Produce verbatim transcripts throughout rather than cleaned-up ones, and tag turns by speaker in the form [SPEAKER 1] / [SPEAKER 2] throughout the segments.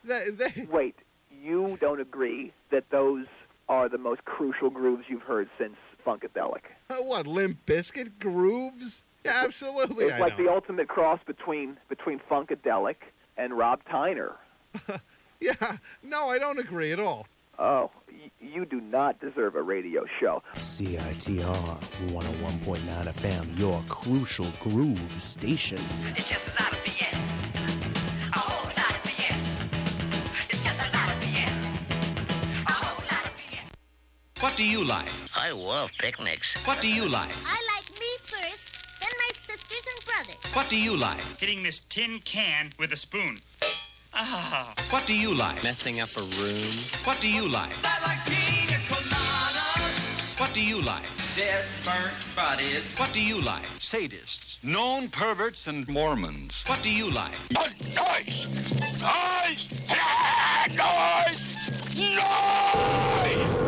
[SPEAKER 1] They, they...
[SPEAKER 2] Wait, you don't agree that those are the most crucial grooves you've heard since Funkadelic?
[SPEAKER 1] Uh, what, Limp Bizkit grooves? Yeah, absolutely.
[SPEAKER 2] It's
[SPEAKER 1] I
[SPEAKER 2] like
[SPEAKER 1] know.
[SPEAKER 2] the ultimate cross between between Funkadelic and Rob Tyner.
[SPEAKER 1] Yeah, no, I don't agree at all.
[SPEAKER 2] Oh, y- you do not deserve a radio show.
[SPEAKER 3] C I T R one oh one point nine F M, your crucial groove station.
[SPEAKER 4] It's just a lot of B S. A whole lot of B S. It's just a lot of B S. A whole lot of B S.
[SPEAKER 5] What do you like?
[SPEAKER 6] I love picnics.
[SPEAKER 5] What do you like?
[SPEAKER 7] I like me first, then my sisters and brothers.
[SPEAKER 5] What do you like?
[SPEAKER 8] Hitting this tin can with a spoon. Ah.
[SPEAKER 5] What do you like?
[SPEAKER 9] Messing up a room.
[SPEAKER 5] What do you like?
[SPEAKER 4] I like pina coladas.
[SPEAKER 5] What do you like?
[SPEAKER 4] Dead, burnt bodies.
[SPEAKER 5] What do you like?
[SPEAKER 10] Sadists, known perverts, and Mormons.
[SPEAKER 5] What do you like?
[SPEAKER 10] Noise! Noise! Noise! Noise!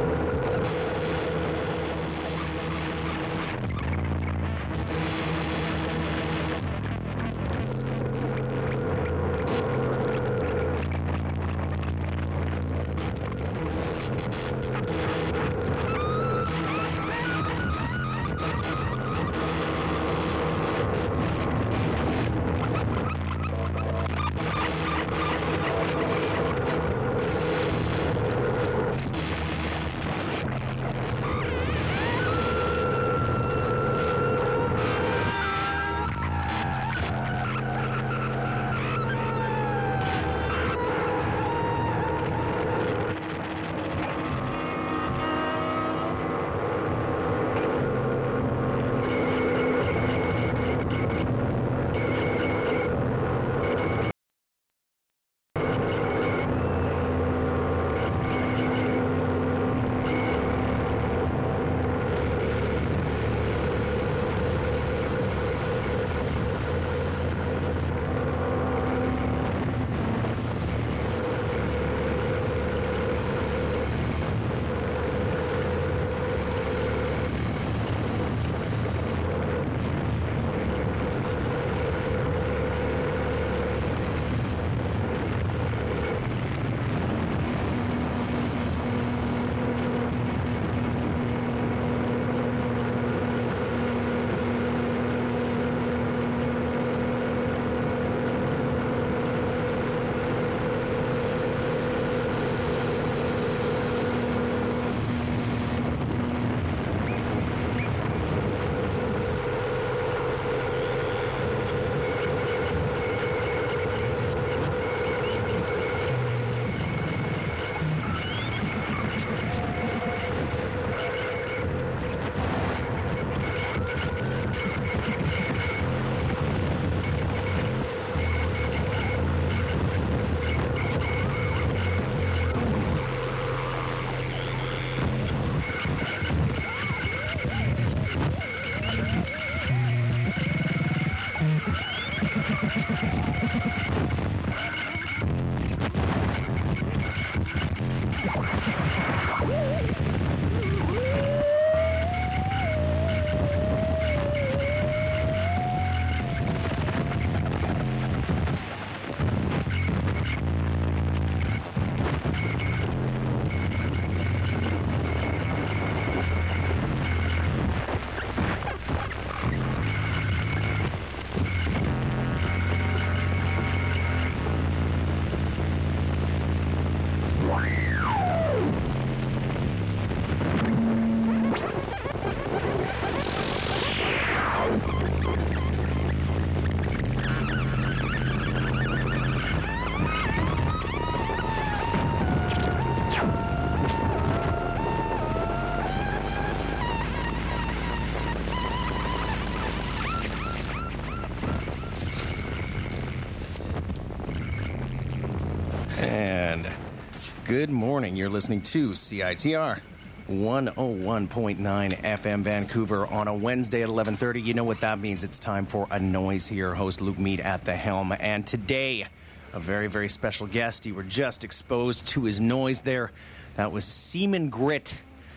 [SPEAKER 3] And good morning. You're listening to C I T R one oh one point nine F M Vancouver on a Wednesday at eleven thirty. You know what that means. It's time for A Noise here. Host Luke Mead at the helm. And today, a very, very special guest. You were just exposed to his noise there. That was Seaman Grit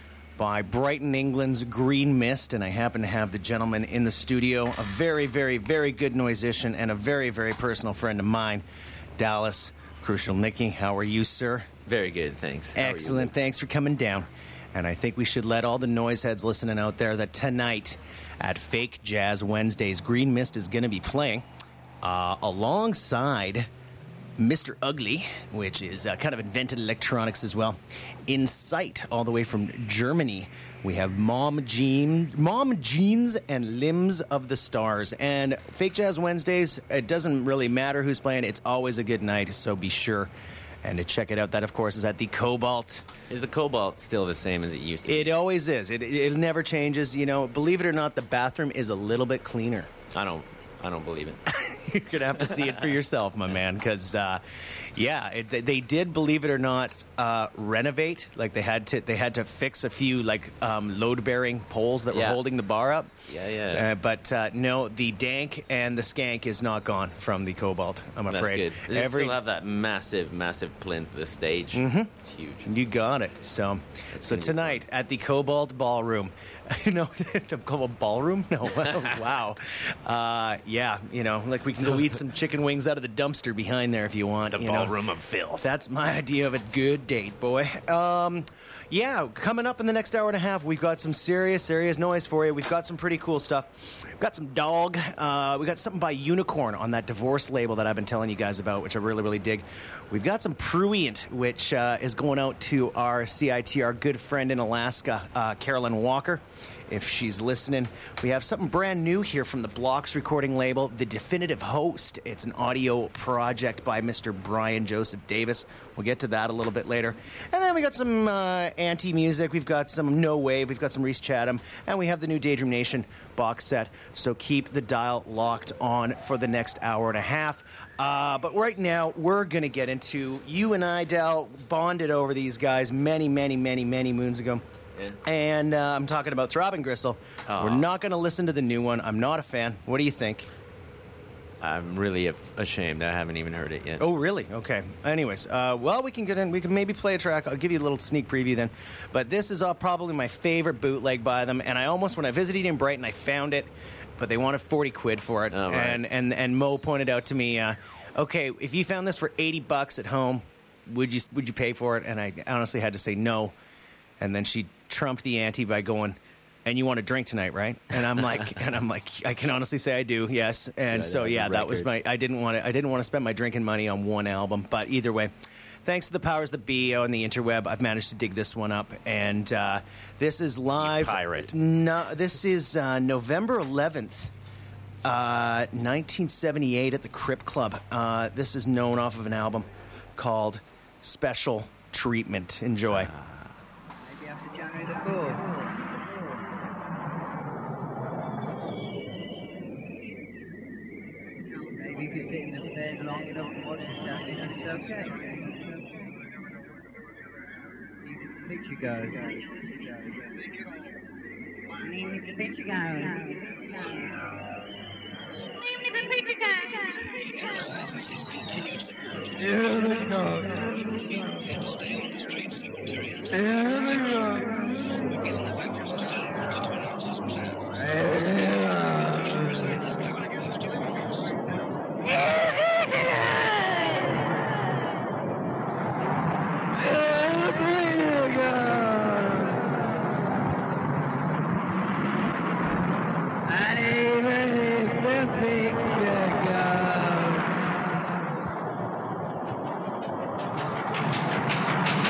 [SPEAKER 3] by Brighton, England's Green Mist. And I happen to have the gentleman in the studio, a very, very, very good musician and a very, very personal friend of mine, Dallas Crucial Nicky, how are you, sir?
[SPEAKER 6] Very good, thanks. How are you?
[SPEAKER 3] Excellent. Thanks for coming down. And I think we should let all the noise heads listening out there that tonight at Fake Jazz Wednesdays, Green Mist is going to be playing uh, alongside Mister Ugly, which is uh, kind of invented electronics as well. In sight, all the way from Germany, we have Mom Jean, Mom Jeans and Limbs of the Stars. And Fake Jazz Wednesdays, it doesn't really matter who's playing. It's always a good night, so be sure and to check it out. That, of course, is at the Cobalt.
[SPEAKER 6] Is the Cobalt still the same as it used to be?
[SPEAKER 3] It always is. It, it never changes. You know, believe it or not, the bathroom is a little bit cleaner.
[SPEAKER 6] I don't, I don't believe it.
[SPEAKER 3] You're going to have to see it for yourself, my man, because, uh, yeah, it, they did, believe it or not, uh, renovate. Like, they had to they had to fix a few, like, um, load-bearing poles that
[SPEAKER 6] Yeah.
[SPEAKER 3] were holding the bar up.
[SPEAKER 6] Yeah, yeah.
[SPEAKER 3] Uh, but, uh, no, the dank and the skank is not gone from the Cobalt, I'm
[SPEAKER 6] That's
[SPEAKER 3] afraid.
[SPEAKER 6] good. Does it still have that massive, massive plinth, the stage? Mm-hmm. It's huge.
[SPEAKER 3] You got it. So,
[SPEAKER 6] That's
[SPEAKER 3] so
[SPEAKER 6] gonna be
[SPEAKER 3] tonight at the Cobalt Ballroom, no, the Cobalt Ballroom? No, wow. Uh, yeah, you know, like we can go eat some chicken wings out of the dumpster behind there if you want.
[SPEAKER 6] The
[SPEAKER 3] you
[SPEAKER 6] ballroom
[SPEAKER 3] know.
[SPEAKER 6] of filth.
[SPEAKER 3] That's my idea of a good date, boy. Um, yeah, coming up in the next hour and a half, we've got some serious, serious noise for you. We've got some pretty cool stuff. We've got some dog. Uh, we got something by Unicorn on that Divorce label that I've been telling you guys about, which I really, really dig. We've got some Pruient, which uh, is going out to our C I T, our good friend in Alaska, uh, Carolyn Walker, if she's listening. We have something brand new here from the Blocks recording label, The Definitive Host. It's an audio project by Mister Brian Joseph Davis. We'll get to that a little bit later. And then we got some uh, anti-music. We've got some No Wave. We've got some Reese Chatham. And we have the new Daydream Nation box set. So keep the dial locked on for the next hour and a half. Uh, but right now, we're going to get into, you and I, Del, bonded over these guys many, many, many, many moons ago.
[SPEAKER 6] Yeah.
[SPEAKER 3] And uh, I'm talking about Throbbing Gristle.
[SPEAKER 6] Aw.
[SPEAKER 3] We're not going to listen to the new one. I'm not a fan. What do you think?
[SPEAKER 6] I'm really af- ashamed. I haven't even heard it yet.
[SPEAKER 3] Oh, really? Okay. Anyways, uh, well, we can get in. We can maybe play a track. I'll give you a little sneak preview then. But this is uh, probably my favorite bootleg by them. And I almost, when I visited in Brighton, I found it, but they wanted forty quid for it.
[SPEAKER 6] Oh, right.
[SPEAKER 3] And and and Mo pointed out to me, uh, okay, if you found this for eighty bucks at home, would you would you pay for it? And I honestly had to say no. And then she trumped the ante by going, and you want to drink tonight, right? And I'm like, and I'm like, I can honestly say I do, yes. And
[SPEAKER 6] Yeah,
[SPEAKER 3] so
[SPEAKER 6] that
[SPEAKER 3] yeah,
[SPEAKER 6] was a
[SPEAKER 3] that was
[SPEAKER 6] record.
[SPEAKER 3] my. I didn't want to. I didn't want to spend my drinking money on one album, but either way, thanks to the powers that be on the interweb, I've managed to dig this one up, and uh, this is live.
[SPEAKER 6] You pirate.
[SPEAKER 3] No, this is uh, November eleventh. Uh, nineteen seventy-eight at the Crip Club. Uh, this is known off of an album called Special Treatment. Enjoy.
[SPEAKER 9] Maybe after January the fourth. Maybe if you sit in the bed long enough and watch the television, it's okay. The picture goes. Even if the picture goes.
[SPEAKER 4] Emphasizes his continued support for
[SPEAKER 9] Yeah, they go.
[SPEAKER 4] prepared to stay on his trade secretariat.
[SPEAKER 9] Yeah, they go.
[SPEAKER 4] But within the vacuum still wanted to announce his plans.
[SPEAKER 9] Yeah.
[SPEAKER 4] He should resign his cabinet post at once.
[SPEAKER 9] And even if the picture goes.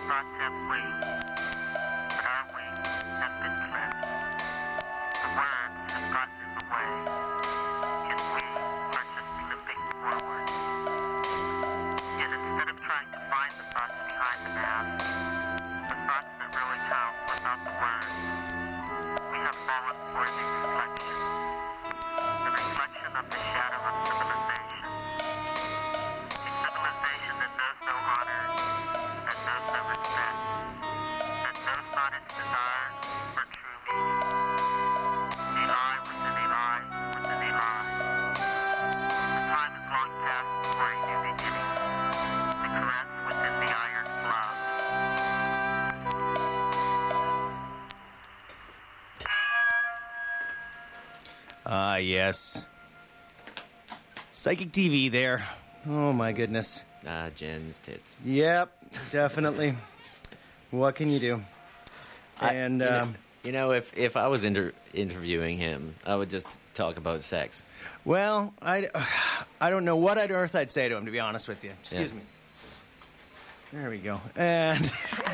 [SPEAKER 4] thought to have wings, but our wings have been clipped. The words have gotten in the way, and we are just limping forward. Yet instead of trying to find the thoughts behind the mask, the thoughts that really count without the words, we have fallen for the reflection. The reflection of the shadow of civilization. A civilization that knows no honor, that knows no respect, that knows not its desire for true meaning. A lie within a lie within a lie. The time is long past for a new beginning. The caress within the iron glove.
[SPEAKER 3] Ah, yes. Psychic T V there. Oh, my goodness.
[SPEAKER 6] Ah, Jen's tits.
[SPEAKER 3] Yep, definitely. What can you do?
[SPEAKER 6] I-
[SPEAKER 3] And,
[SPEAKER 6] you know,
[SPEAKER 3] um,
[SPEAKER 6] you know, if, if I was inter- interviewing him, I would just talk about sex.
[SPEAKER 3] well, I, I don't know what on earth I'd say to him, to be honest with you. Excuse
[SPEAKER 6] Yeah.
[SPEAKER 3] me. There we go. And,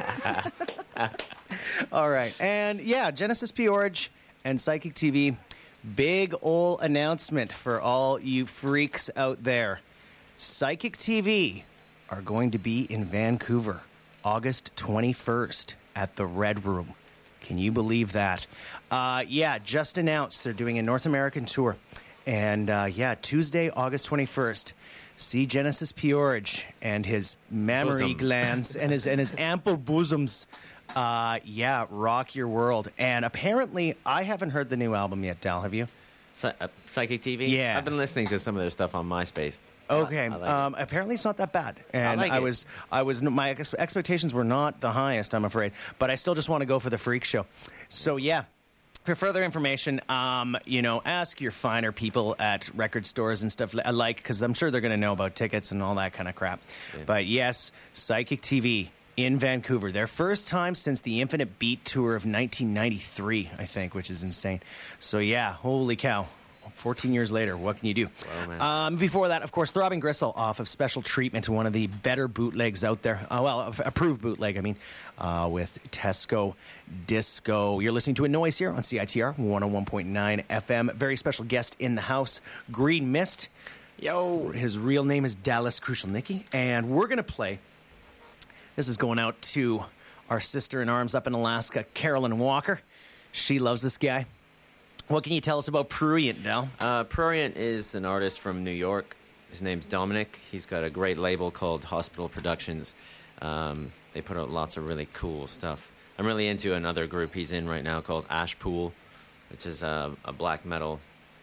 [SPEAKER 3] all right. And, yeah, Genesis Peorage and Psychic T V. Big ol' announcement for all you freaks out there. Psychic T V are going to be in Vancouver August twenty-first at the Red Room. Can you believe that? Uh, yeah, just announced they're doing a North American tour. And uh, yeah, Tuesday, August twenty-first. See Genesis Peorage and his mammary
[SPEAKER 6] Bosom.
[SPEAKER 3] glands and his and his ample bosoms. Uh, yeah, rock your world. And apparently, I haven't heard the new album yet, Dal. Have you?
[SPEAKER 6] Psy- uh, Psychic T V?
[SPEAKER 3] Yeah.
[SPEAKER 6] I've been listening to some of their stuff on MySpace.
[SPEAKER 3] Okay.
[SPEAKER 6] I, I like
[SPEAKER 3] um, apparently, it's not that bad. And
[SPEAKER 6] like
[SPEAKER 3] I
[SPEAKER 6] it.
[SPEAKER 3] was, I was, my ex- expectations were not the highest, I'm afraid. But I still just want to go for the freak show. So yeah. For further information, um, you know, ask your finer people at record stores and stuff li- alike, because I'm sure they're going to know about tickets and all that kind of crap.
[SPEAKER 6] Yeah.
[SPEAKER 3] But yes, Psychic T V in Vancouver. Their first time since the Infinite Beat tour of nineteen ninety-three, I think, which is insane. So yeah, holy cow. fourteen years later, what can you do?
[SPEAKER 6] Wow, man.
[SPEAKER 3] Um, before that, of course, Throbbing Gristle off of Special Treatment, one of the better bootlegs out there. Uh, well, f- approved bootleg, I mean, uh, with Tesco Disco. You're listening to A Noise here on C I T R one oh one point nine F M. Very special guest in the house, Green Mist.
[SPEAKER 6] Yo.
[SPEAKER 3] His real name is Dallas Krushelnicki, and we're going to play. This is going out to our sister in arms up in Alaska, Carolyn Walker. She loves this guy. What can you tell us about Prurient, Dal?
[SPEAKER 6] Uh, Prurient is an artist from New York. His name's Dominic. He's got a great label called Hospital Productions. Um, they put out lots of really cool stuff. I'm really into another group he's in right now called Ashpool, which is a, a black metal.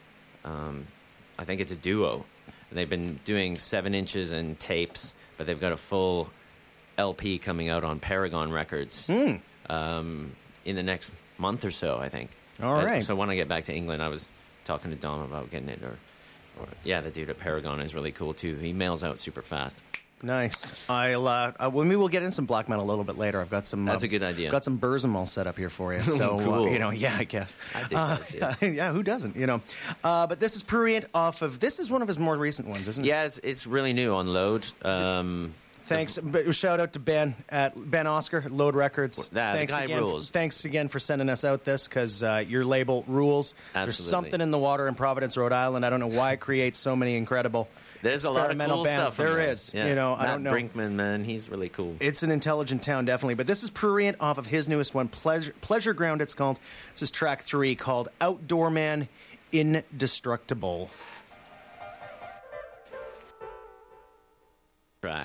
[SPEAKER 6] Um, I think it's a duo. And they've been doing seven inches and tapes, but they've got a full L P coming out on Paragon Records
[SPEAKER 3] Mm.
[SPEAKER 6] um, in the next month or so, I think.
[SPEAKER 3] All
[SPEAKER 6] Uh,
[SPEAKER 3] right.
[SPEAKER 6] So when I get back to England, I was talking to Dom about getting it. Or, or yeah, the dude at Paragon is really cool too. He mails out super fast.
[SPEAKER 3] Nice. I'll, uh, uh, well, maybe we'll get in some black metal a little bit later. I've got some.
[SPEAKER 6] That's
[SPEAKER 3] uh,
[SPEAKER 6] a good idea.
[SPEAKER 3] Got some Burzum all set up here for you. So
[SPEAKER 6] Cool.
[SPEAKER 3] uh, you know, yeah, I guess.
[SPEAKER 6] I dig
[SPEAKER 3] Uh,
[SPEAKER 6] that shit.
[SPEAKER 3] yeah, who doesn't? You know, uh, but this is Prurient off of. This is one of his more recent ones, isn't it?
[SPEAKER 6] Yeah, it's, it's really new on Load. Um,
[SPEAKER 3] Thanks. But shout out to Ben at Ben Oscar, Load Records.
[SPEAKER 6] Nah, the
[SPEAKER 3] thanks
[SPEAKER 6] guy
[SPEAKER 3] again.
[SPEAKER 6] rules.
[SPEAKER 3] Thanks again for sending us out this because uh, your label rules. There's
[SPEAKER 6] Absolutely.
[SPEAKER 3] something in the water in Providence, Rhode Island. I don't know why it creates so many incredible.
[SPEAKER 6] there's a lot of
[SPEAKER 3] experimental
[SPEAKER 6] cool
[SPEAKER 3] bands.
[SPEAKER 6] stuff. in
[SPEAKER 3] There
[SPEAKER 6] there.
[SPEAKER 3] is.
[SPEAKER 6] Yeah.
[SPEAKER 3] You know,
[SPEAKER 6] Matt
[SPEAKER 3] I don't know.
[SPEAKER 6] Brinkman, man, he's really cool.
[SPEAKER 3] It's an intelligent town, definitely. But this is Prurient off of his newest one, Pleasure, Pleasure Ground, it's called. This is track three called Outdoor Man Indestructible.
[SPEAKER 6] Track.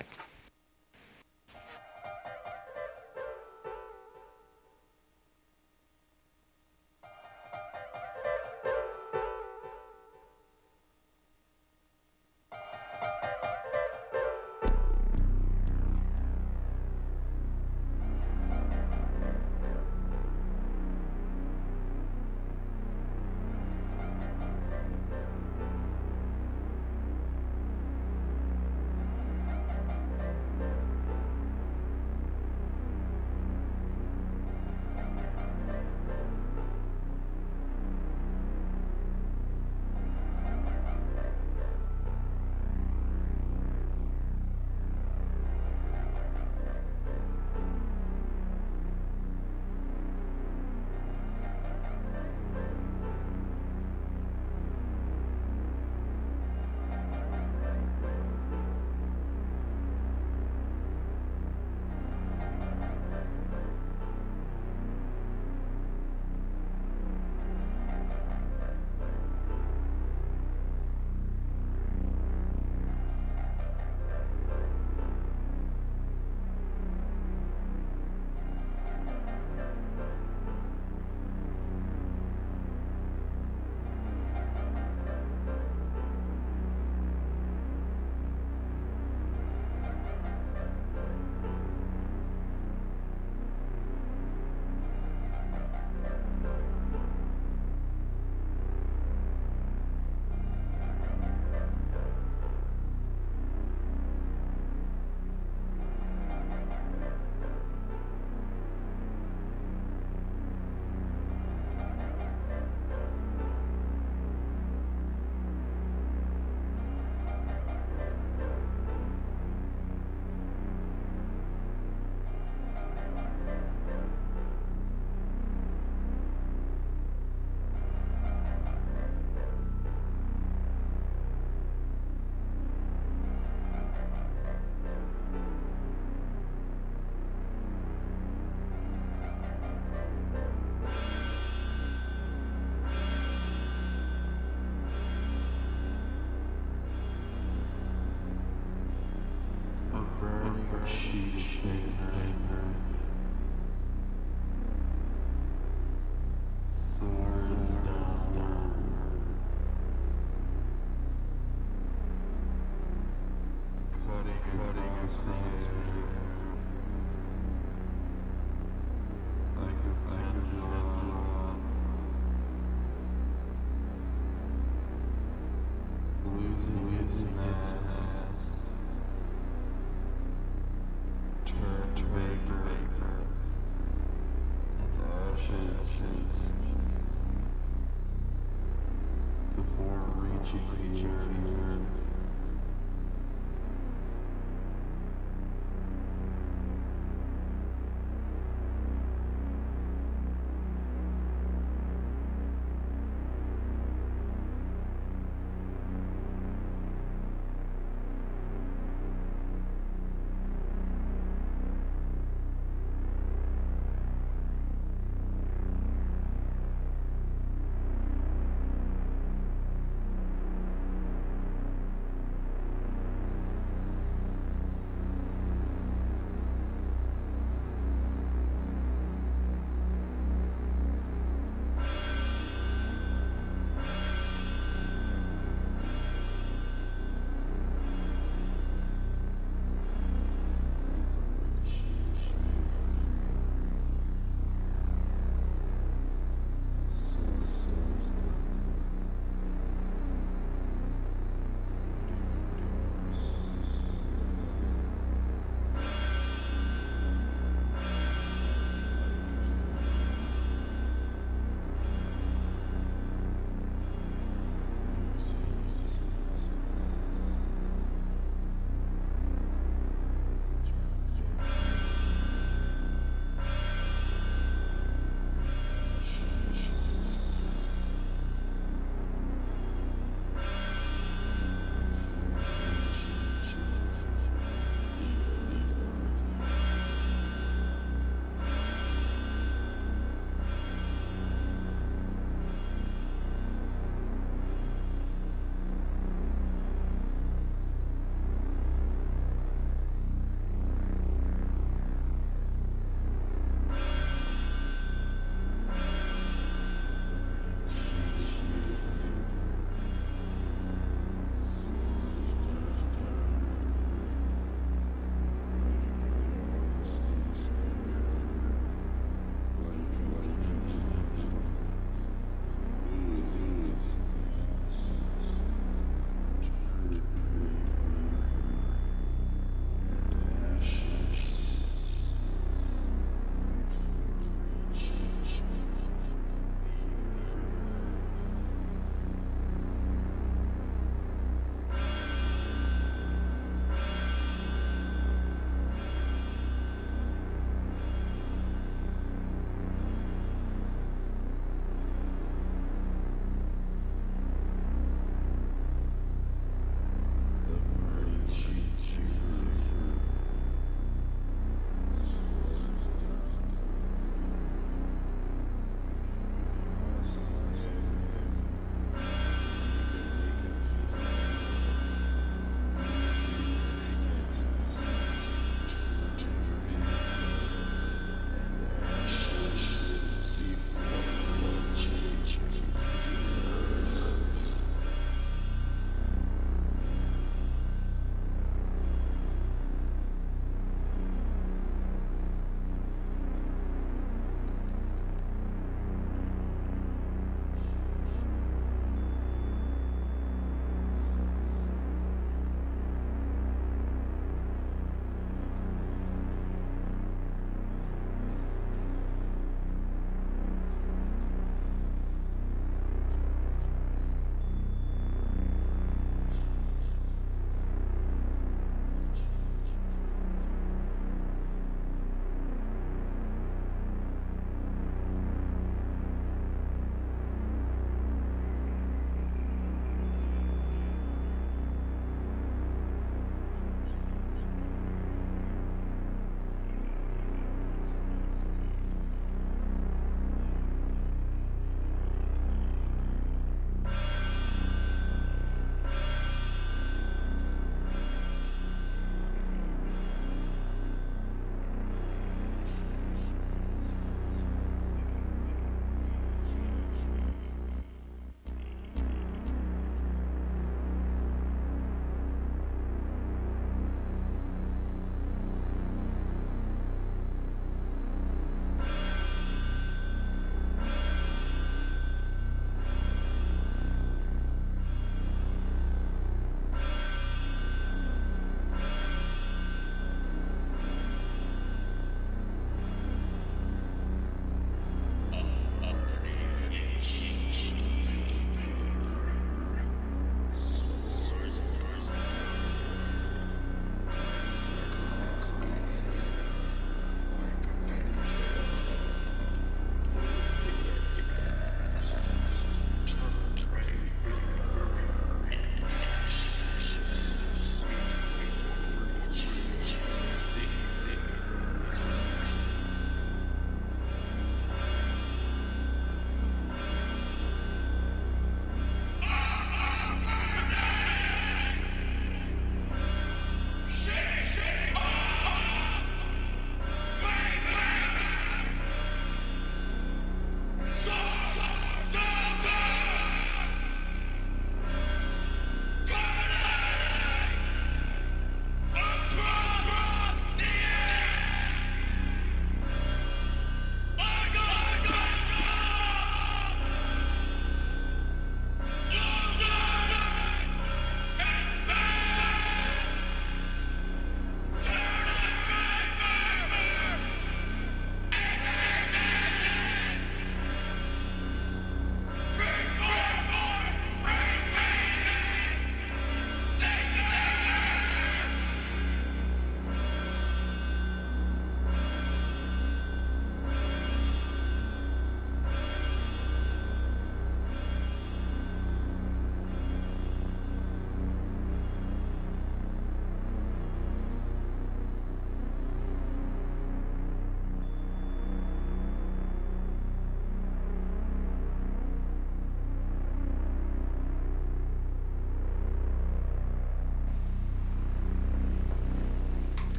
[SPEAKER 11] The far-reaching year.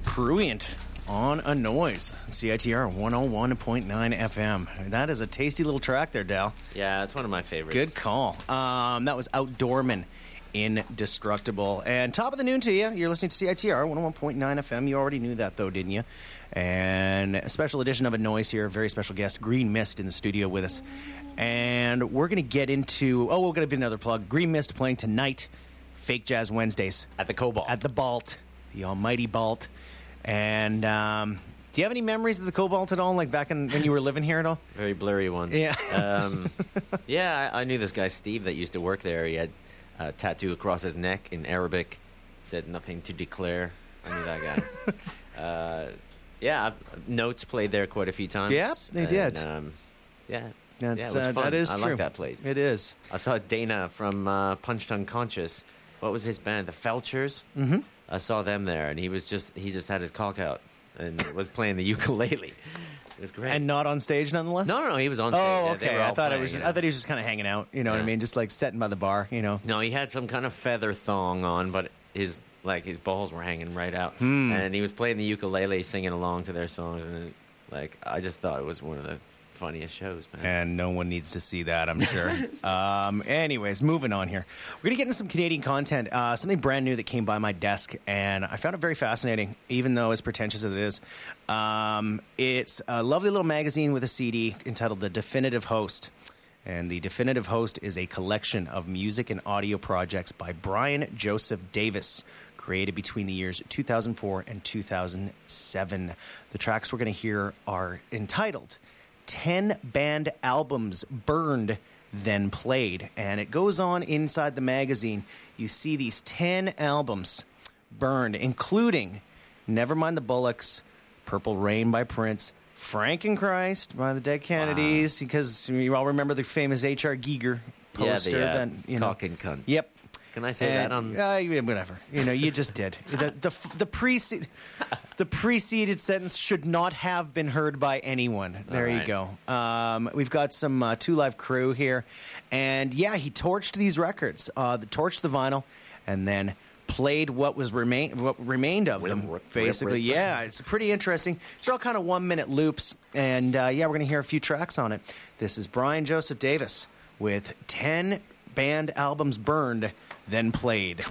[SPEAKER 3] Prurient on a Noise. C I T R one oh one point nine F M. That is a tasty little track there, Dal.
[SPEAKER 6] Yeah, it's one of my favorites.
[SPEAKER 3] Good call. Um, that was Outdoorman, Indestructible. And top of the noon to you. You're listening to C I T R one oh one point nine F M. You already knew that, though, didn't you? And a special edition of A Noise here. Very special guest, Green Mist, in the studio with us. And we're going to get into... Oh, we're going to do another plug. Green Mist playing tonight. Fake Jazz Wednesdays.
[SPEAKER 6] At the Cobalt.
[SPEAKER 3] At the Balt. The almighty Balt. And um, do you have any memories of the Cobalt at all? Like back in, when you were living here at all?
[SPEAKER 6] Very blurry ones.
[SPEAKER 3] Yeah.
[SPEAKER 6] um, yeah, I, I knew this guy, Steve, that used to work there. He had a tattoo across his neck in Arabic. Said nothing to declare. I knew that guy. uh, yeah, I've, notes played there quite a few times.
[SPEAKER 3] Yeah, they
[SPEAKER 6] and,
[SPEAKER 3] did.
[SPEAKER 6] Um, yeah.
[SPEAKER 3] That's,
[SPEAKER 6] yeah, it was
[SPEAKER 3] uh,
[SPEAKER 6] fun.
[SPEAKER 3] that is
[SPEAKER 6] I
[SPEAKER 3] true.
[SPEAKER 6] like that place.
[SPEAKER 3] It is.
[SPEAKER 6] I saw Dana from uh, Punched Unconscious. What was his band? The Felchers?
[SPEAKER 3] Mm-hmm.
[SPEAKER 6] I saw them there, and he was just he just had his cock out and was playing the ukulele. It was great.
[SPEAKER 3] And not on stage, nonetheless?
[SPEAKER 6] No, no, no. He was on stage.
[SPEAKER 3] Oh,
[SPEAKER 6] Yeah,
[SPEAKER 3] okay.
[SPEAKER 6] they were all
[SPEAKER 3] I thought
[SPEAKER 6] playing,
[SPEAKER 3] it was. Just,
[SPEAKER 6] you know.
[SPEAKER 3] I thought he was just kind of hanging out. You know what I
[SPEAKER 6] Yeah.
[SPEAKER 3] mean? Just like sitting by the bar. You know.
[SPEAKER 6] No, he had some kind of feather thong on, but his like his balls were hanging right out,
[SPEAKER 3] Hmm.
[SPEAKER 6] and he was playing the ukulele, singing along to their songs, and like I just thought it was one of the funniest shows, man.
[SPEAKER 3] And no one needs to see that, I'm sure. um, anyways, moving on here. We're going to get into some Canadian content, uh, something brand new that came by my desk, and I found it very fascinating, even though as pretentious as it is. Um, it's a lovely little magazine with a C D entitled The Definitive Host. And The Definitive Host is a collection of music and audio projects by Brian Joseph Davis, created between the years two thousand four and two thousand seven. The tracks we're going to hear are entitled ten band albums burned, then played. And it goes on inside the magazine. You see these ten albums burned, including Nevermind the Bullocks, Purple Rain by Prince, Frankenchrist by the Dead Kennedys, wow. because you all remember the famous H R. Giger poster.
[SPEAKER 6] Yeah, the, uh,
[SPEAKER 3] that, you know,
[SPEAKER 6] cock and cunt.
[SPEAKER 3] Yep.
[SPEAKER 6] Can I say
[SPEAKER 3] And,
[SPEAKER 6] that on?
[SPEAKER 3] Uh, yeah, whatever. You know, you just did. The the the prece- the preceded sentence should not have been heard by anyone. There
[SPEAKER 6] All
[SPEAKER 3] you
[SPEAKER 6] right.
[SPEAKER 3] go. Um, we've got some uh, Two Live Crew here, and yeah, he torched these records. Uh, the torched the vinyl, and then played what was remain what remained of them.
[SPEAKER 6] Rip, rip,
[SPEAKER 3] basically,
[SPEAKER 6] rip, rip.
[SPEAKER 3] yeah, it's pretty interesting. It's all kind of one minute loops, and uh, yeah, we're gonna hear a few tracks on it. This is Brian Joseph Davis with ten band albums burned, then played.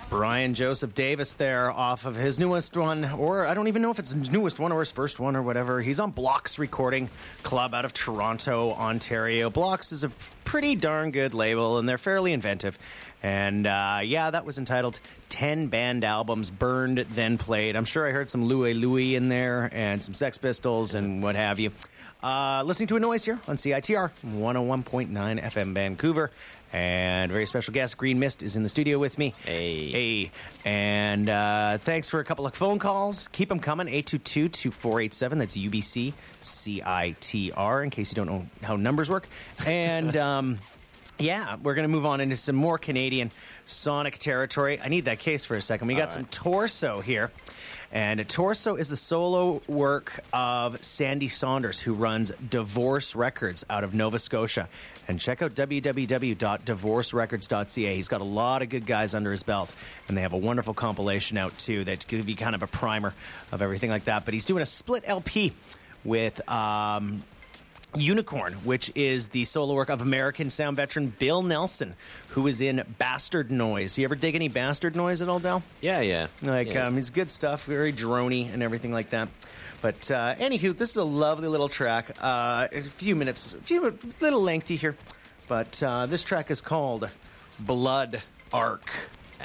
[SPEAKER 3] Brian Joseph Davis there off of his newest one, or I don't even know if it's his newest one or his first one or whatever. He's on Blocks Recording Club out of Toronto, Ontario. Blocks is a pretty darn good label, and they're fairly inventive. And uh, yeah, that was entitled ten Band Albums Burned, Then Played. I'm sure I heard some Louie Louie in there and some Sex Pistols and what have you. Uh, listening to A Noise here on C I T R one oh one point nine F M Vancouver. And very special guest, Green Mist, is in the studio with me.
[SPEAKER 6] Hey.
[SPEAKER 3] Hey. And uh, thanks for a couple of phone calls. Keep them coming. eight two two, two four eight seven. That's U B C C I T R, in case you don't know how numbers work. And... um, yeah, we're going to move on into some more Canadian sonic territory. I need that case for a second. We got right. some Torso here. And Torso is the solo work of Sandy Saunders, who runs Divorce Records out of Nova Scotia. And check out w w w dot divorce records dot c a. He's got a lot of good guys under his belt. And they have a wonderful compilation out, too, that give you kind of a primer of everything like that. But he's doing a split L P with... Um, Unicorn, which is the solo work of American sound veteran Bill Nelson, who is in Bastard Noise. You ever dig any Bastard Noise at all, Del?
[SPEAKER 6] Yeah, yeah.
[SPEAKER 3] Like,
[SPEAKER 6] yeah.
[SPEAKER 3] Um, he's good stuff, very droney and everything like that. But uh, anywho, this is a lovely little track. Uh, a few minutes, a few, a little lengthy here. But uh, this track is called Blood Arc. Uh,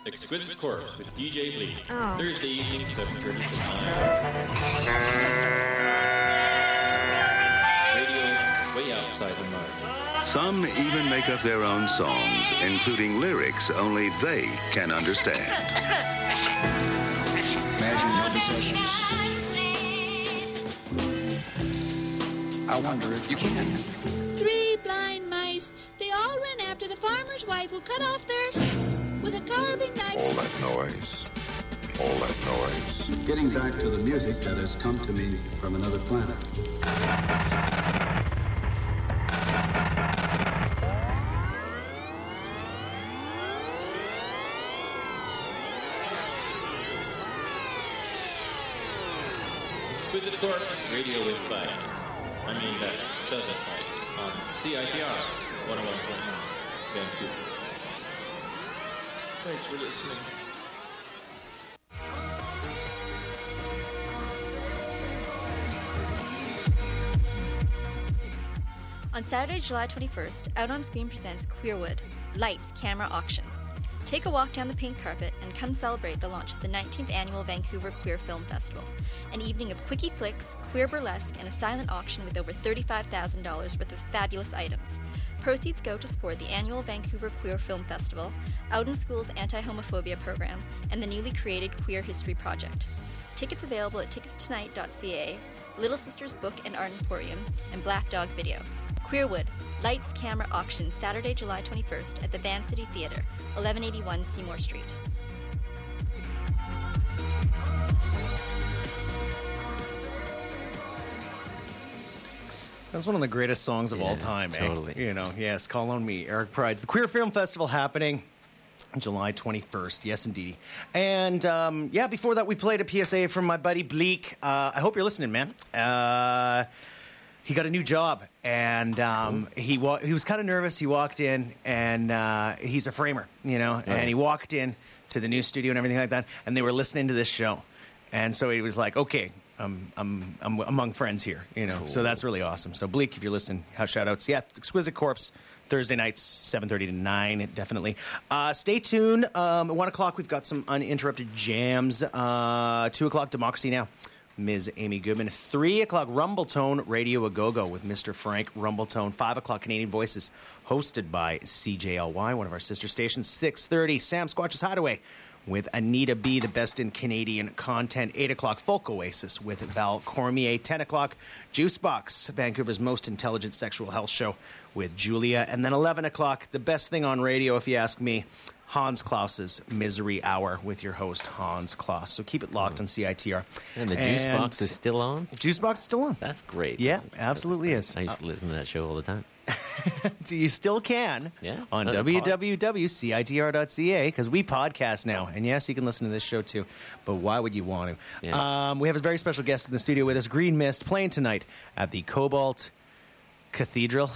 [SPEAKER 12] Exquisite Corpse with D J Bleak.
[SPEAKER 13] Oh.
[SPEAKER 12] Thursday evening, seven thirty to nine. Radio way outside the margins.
[SPEAKER 14] Some even make up their own songs, including lyrics only they can understand.
[SPEAKER 15] Imagine your possessions. I wonder if you can.
[SPEAKER 16] Three blind mice. They all ran after the farmer's wife who cut off their... with a carving knife.
[SPEAKER 11] All that noise. All that noise.
[SPEAKER 17] Getting back to the music that has come to me from another planet.
[SPEAKER 12] Exquisite Corpse, radio with bite. I mean, that doesn't bite. On C I T R one oh one point nine, Vancouver. Thanks for listening.
[SPEAKER 18] On Saturday, July twenty-first, Out on Screen presents Queerwood, Lights, Camera, Auction. Take a walk down the pink carpet and come celebrate the launch of the nineteenth Annual Vancouver Queer Film Festival. An evening of quickie flicks, queer burlesque, and a silent auction with over thirty-five thousand dollars worth of fabulous items. Proceeds go to support the annual Vancouver Queer Film Festival, Out in School's anti-homophobia program, and the newly created Queer History Project. Tickets available at tickets tonight dot c a, Little Sisters Book and Art Emporium, and Black Dog Video. Queerwood, Lights, Camera, Auction, Saturday, July twenty-first at the Van City Theatre, eleven eighty-one Seymour Street.
[SPEAKER 3] That's one of the greatest songs of
[SPEAKER 6] Yeah,
[SPEAKER 3] all time,
[SPEAKER 6] totally.
[SPEAKER 3] eh? You know, yes, Call on Me, Eric Pride's the Queer Film Festival happening July twenty-first. Yes, indeed. And, um, yeah, before that, we played a P S A from my buddy Bleak. Uh, I hope you're listening, man. Uh, he got a new job, and um, cool. he wa- he was kind of nervous. He walked in, and uh, he's a framer, you know,
[SPEAKER 6] Right.
[SPEAKER 3] and he walked in to the new studio and everything like that, and they were listening to this show. And so he was like, okay, I'm, I'm, I'm among friends here, you know.
[SPEAKER 6] Cool.
[SPEAKER 3] So that's really awesome. So, Bleak, if you're listening, shout outs. Yeah, Exquisite Corpse, Thursday nights, seven thirty to nine, definitely. Uh, stay tuned. Um, at one o'clock, we've got some uninterrupted jams. Uh, two o'clock, Democracy Now! Miz Amy Goodman. three o'clock, Rumbletone, Radio A-Go-Go with Mister Frank Rumbletone. five o'clock, Canadian Voices, hosted by C J L Y, one of our sister stations. six thirty, Sam Squatch's Hideaway with Anita B., the best in Canadian content. eight o'clock, Folk Oasis with Val Cormier. ten o'clock, Juicebox, Vancouver's most intelligent sexual health show with Julia. And then eleven o'clock, the best thing on radio, if you ask me, Hans Klaus's Misery Hour with your host, Hans Klaus. So keep it locked on C I T R.
[SPEAKER 6] And the Juice Box is still on?
[SPEAKER 3] Juice Box is still on.
[SPEAKER 6] That's great.
[SPEAKER 3] Yeah,
[SPEAKER 6] That's-
[SPEAKER 3] absolutely
[SPEAKER 6] that's
[SPEAKER 3] is.
[SPEAKER 6] I used to listen to that show all the time.
[SPEAKER 3] So you still can
[SPEAKER 6] Yeah,
[SPEAKER 3] on
[SPEAKER 6] on a
[SPEAKER 3] w
[SPEAKER 6] pod.
[SPEAKER 3] w w dot c i t r dot c a because we podcast now. And yes, you can listen to this show too, but why would you want to?
[SPEAKER 6] Yeah.
[SPEAKER 3] Um, we have a very special guest in the studio with us, Green Mist, playing tonight at the Cobalt Cathedral.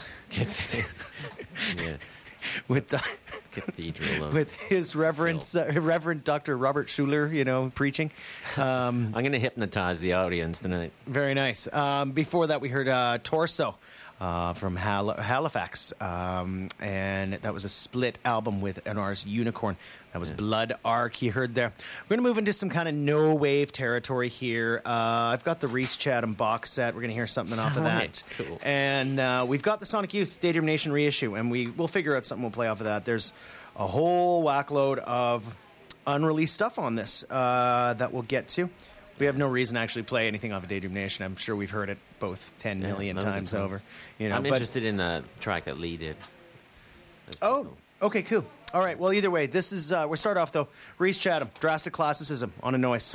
[SPEAKER 6] Yeah.
[SPEAKER 3] with Do-
[SPEAKER 6] Cathedral of
[SPEAKER 3] with his Reverend uh, Reverend Doctor Robert Schuler, you know, preaching. Um,
[SPEAKER 6] I'm going to hypnotize the audience tonight.
[SPEAKER 3] Very nice. Um, before that, we heard uh, Torso uh, from Hal- Halifax, um, and that was a split album with N R's Unicorn. That was
[SPEAKER 6] Yeah.
[SPEAKER 3] Blood Arc you heard there. We're going to move into some kind of no-wave territory here. Uh, I've got the Reese Chatham box set. We're going to hear something off of
[SPEAKER 6] All
[SPEAKER 3] that.
[SPEAKER 6] right, cool.
[SPEAKER 3] And uh, we've got the Sonic Youth Stadium Nation reissue, and we, we'll figure out something we'll play off of that. There's a whole whackload of unreleased stuff on this uh, that we'll get to. We have no reason to actually play anything off of Daydream Nation. I'm sure we've heard it both ten
[SPEAKER 6] Yeah,
[SPEAKER 3] million
[SPEAKER 6] loads of
[SPEAKER 3] times
[SPEAKER 6] times.
[SPEAKER 3] over. You know,
[SPEAKER 6] I'm
[SPEAKER 3] but-
[SPEAKER 6] interested in the track that Lee did.
[SPEAKER 3] Oh, okay, cool. All right. Well, either way, this is uh, we start off though. Reese Chatham, Drastic Classicism on a Noise.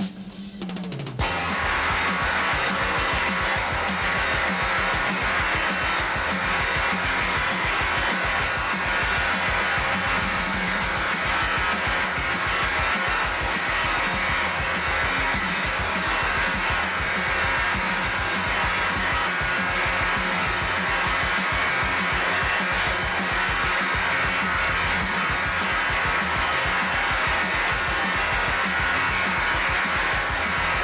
[SPEAKER 10] Thank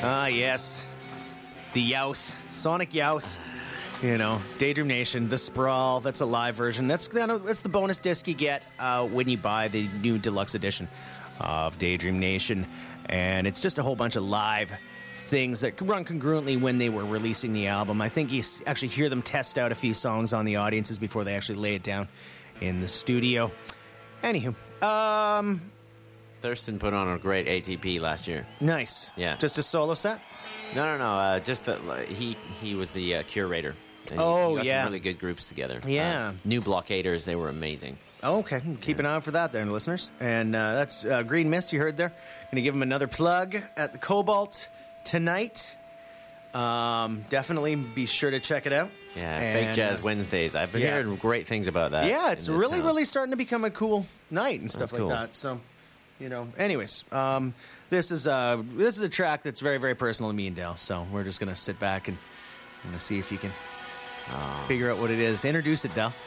[SPEAKER 3] Ah, yes. The Youth. Sonic Youth. You know, Daydream Nation, The Sprawl. That's a live version. That's that's the bonus disc you get uh, when you buy the new deluxe edition of Daydream Nation. And it's just a whole bunch of live things that run congruently when they were releasing the album. I think you actually hear them test out a few songs on the audiences before they actually lay it down in the studio. Anywho, um...
[SPEAKER 6] Thurston put on a great A T P last year.
[SPEAKER 3] Nice.
[SPEAKER 6] Yeah.
[SPEAKER 3] Just a solo set?
[SPEAKER 6] No, no, no. Uh, just that he he was the uh, curator. And
[SPEAKER 3] oh,
[SPEAKER 6] he got
[SPEAKER 3] yeah.
[SPEAKER 6] Some really good groups together.
[SPEAKER 3] Yeah.
[SPEAKER 6] Uh, New Blockaders, they were amazing.
[SPEAKER 3] Oh, okay. Keep yeah. an eye out for that there, listeners. And uh, that's uh, Green Mist you heard there. Going to give them another plug at the Cobalt tonight. Um, definitely be sure to check it out.
[SPEAKER 6] Yeah,
[SPEAKER 3] and,
[SPEAKER 6] Fake Jazz
[SPEAKER 3] uh,
[SPEAKER 6] Wednesdays. I've been
[SPEAKER 3] yeah.
[SPEAKER 6] hearing great things about that.
[SPEAKER 3] Yeah, it's really,
[SPEAKER 6] town.
[SPEAKER 3] really starting to become a cool night and stuff
[SPEAKER 6] That's
[SPEAKER 3] like
[SPEAKER 6] cool.
[SPEAKER 3] that. So, you know, anyways, um, this is uh, this is a track that's very, very personal to me and Dale. So we're just gonna sit back and gonna see if you can
[SPEAKER 6] oh.
[SPEAKER 3] figure out what it is. Introduce it, Dale.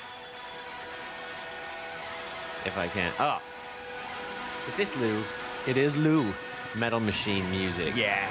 [SPEAKER 6] If I can. Oh, is this Lou?
[SPEAKER 3] It is Lou.
[SPEAKER 6] Metal Machine music.
[SPEAKER 3] Yeah.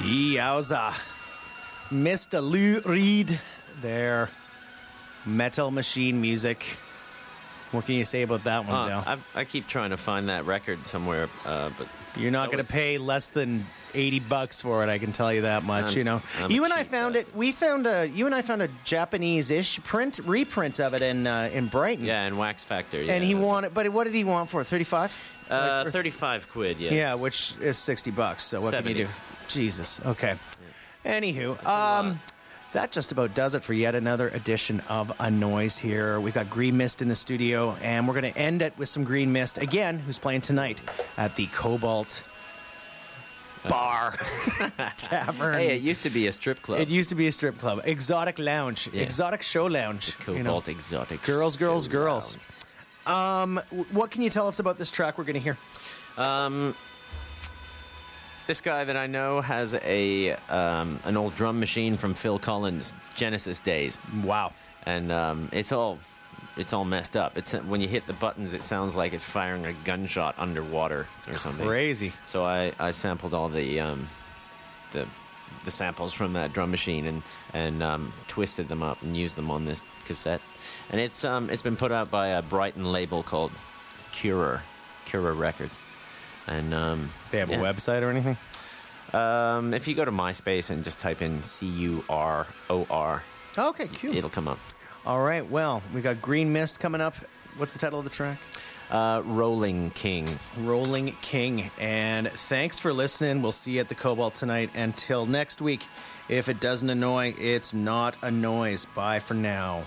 [SPEAKER 3] Yowza. Mister Lou Reed, their Metal Machine music. What can you say about that one,
[SPEAKER 6] Uh,
[SPEAKER 3] Dale?
[SPEAKER 6] I've, I keep trying to find that record somewhere, uh, but
[SPEAKER 3] You're not
[SPEAKER 6] so
[SPEAKER 3] going to pay less than eighty bucks for it. I can tell you that much.
[SPEAKER 6] I'm-
[SPEAKER 3] you know,
[SPEAKER 6] I'm a
[SPEAKER 3] you and I
[SPEAKER 6] cheap
[SPEAKER 3] found it. We found a. You and I found a Japanese-ish print reprint of it in uh, in Brighton.
[SPEAKER 6] Yeah, in Wax Factor. Yeah,
[SPEAKER 3] and he wanted, but what did he want for? Thirty-five.
[SPEAKER 6] uh, thirty-five quid. Yeah.
[SPEAKER 3] Yeah, which is sixty bucks. So what
[SPEAKER 6] seventy.
[SPEAKER 3] can you do? Jesus. Okay. Anywho, um, that just about does it for yet another edition of A Noise here. We've got Green Mist in the studio, and we're going to end it with some Green Mist again, who's playing tonight at the Cobalt Bar Tavern.
[SPEAKER 6] Hey, it used to be a strip club.
[SPEAKER 3] It used to be a strip club. Exotic Lounge.
[SPEAKER 6] Yeah.
[SPEAKER 3] Exotic Show Lounge.
[SPEAKER 6] Cobalt
[SPEAKER 3] you know.
[SPEAKER 6] Exotic.
[SPEAKER 3] Girls, girls,
[SPEAKER 6] Show
[SPEAKER 3] girls. Um, w- what can you tell us about this track we're going to hear?
[SPEAKER 6] Um, this guy that I know has a um, an old drum machine from Phil Collins' Genesis days.
[SPEAKER 3] Wow.
[SPEAKER 6] And um, it's all it's all messed up. It's when you hit the buttons, it sounds like it's firing a gunshot underwater or something.
[SPEAKER 3] Crazy.
[SPEAKER 6] So I, I sampled all the um, the the samples from that drum machine and and um, twisted them up and used them on this cassette. And it's um it's been put out by a Brighton label called Curer Curer Records. And um,
[SPEAKER 3] they have
[SPEAKER 6] yeah.
[SPEAKER 3] a website or anything?
[SPEAKER 6] Um, if you go to MySpace and just type in C U R O R,
[SPEAKER 3] okay, cute.
[SPEAKER 6] It'll come up.
[SPEAKER 3] All right, well, we got Green Mist coming up. What's the title of the track?
[SPEAKER 6] Uh, Rolling King.
[SPEAKER 3] Rolling King. And thanks for listening. We'll see you at the Cobalt tonight. Until next week, if it doesn't annoy, it's not a noise. Bye for now.